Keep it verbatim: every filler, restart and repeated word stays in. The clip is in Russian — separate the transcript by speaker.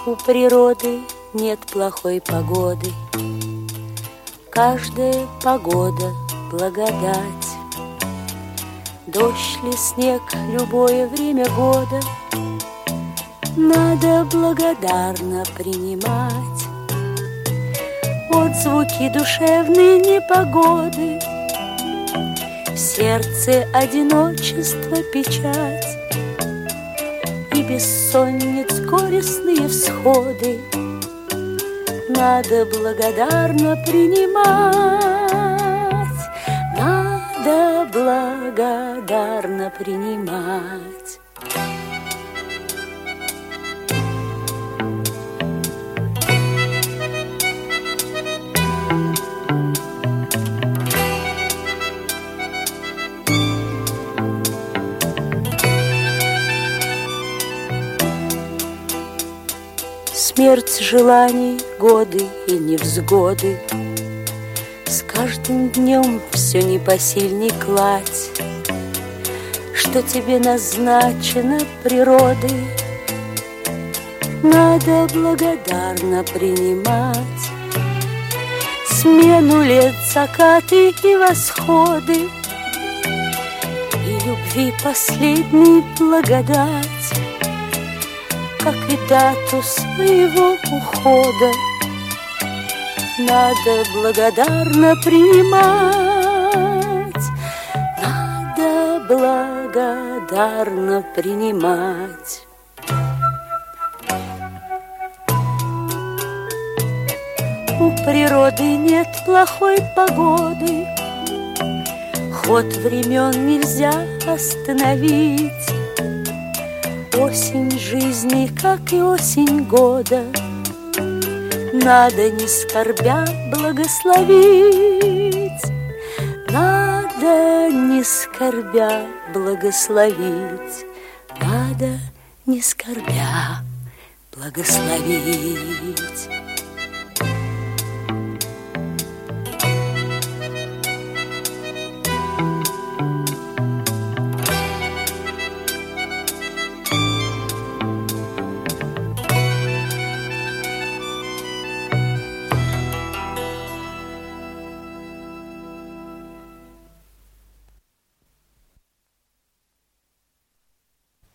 Speaker 1: У природы нет плохой погоды, каждая погода благодать. Дождь ли, снег, любое время года надо благодарно принимать. Отзвуки душевной непогоды, в сердце одиночество печать, и бессонниц горестные всходы надо благодарно принимать, надо благодарно принимать. Смерть желаний, годы и невзгоды, с каждым днем все непосильней кладь, что тебе назначено природой, надо благодарно принимать. Смену лет, закаты и восходы, и любви последней благодать, как и дату своего ухода надо благодарно принимать, надо благодарно принимать. У природы нет плохой погоды, ход времен нельзя остановить. Осень жизни, как и осень года, надо не скорбя благословить, надо не скорбя благословить, надо не скорбя благословить.